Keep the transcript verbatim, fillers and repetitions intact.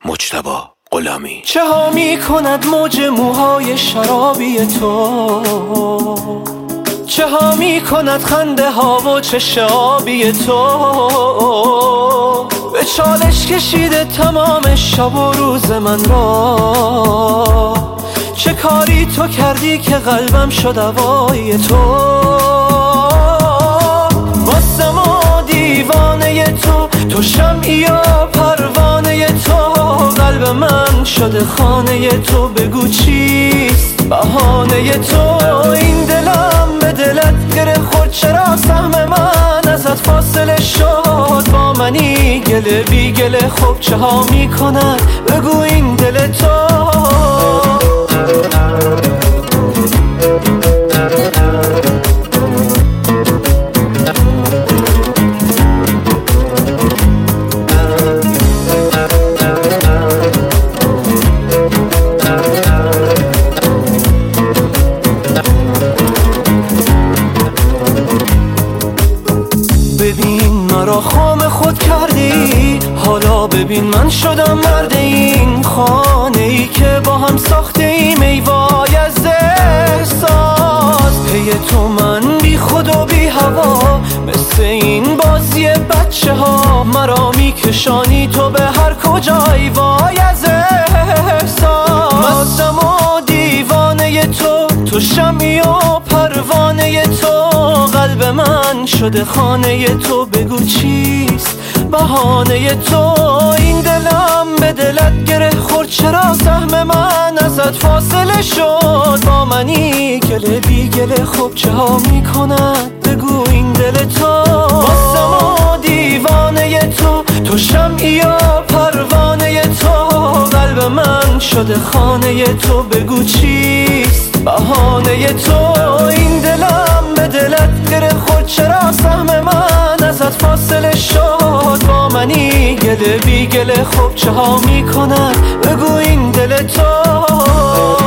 مجتبی غلامی. چه ها می کند موج موهای شرابی تو، چه ها می کند خنده ها و چشم آبی تو. به چالش کشیده تمام شب و روز من را، چه کاری تو کردی که قلبم شد هوای تو. واسم و دیوانه تو، تو شمعی و پروانه تو. قلب من شده خانه تو، بگو چیست بهانه تو. این دلم به دلت گره خورد، چرا سهم من ازت فاصله شد. با منی گله بی گله، خب چه ها می کند بگو این دل تو. ببین مرا خام خود کردی، حالا ببین من شدم مرد این خانه ای که با هم ساخته ایم. ای وای از احساس، پی تو من بی خود و بی هوا. مثل این بازی بچه ها مرا میکشانی تو به هر کجای. وای از احساس، مستم و دیوانه تو، تو شمعی و پروانه تو. قلب من شده خانه تو، بگو چیست بهانه تو. این دلم به دلت گره خورد، چرا سهم من ازت فاصله شد. با منی گله بی گله، خب چه ها می کند بگو این دل تو. واسم و دیوانه تو، تو شمعی و پروانه تو. قلب من شده خانه تو، بگو چیست بهانه تو. این دلم به دلت گره خورد، چرا سهم من ازت فاصله شد. با منی گله بی گله، خب چه ها می کند بگو این دل تو.